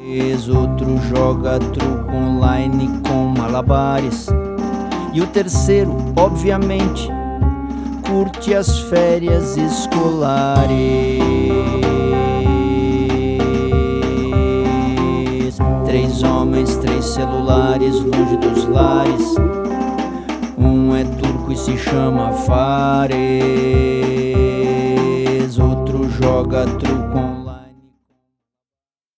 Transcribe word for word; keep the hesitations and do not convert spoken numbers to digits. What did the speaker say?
Outro joga truco online com malabares. E o terceiro, obviamente, curte as férias escolares. Três homens, três celulares, longe dos lares. Um é turco e se chama Fares. Outro joga truco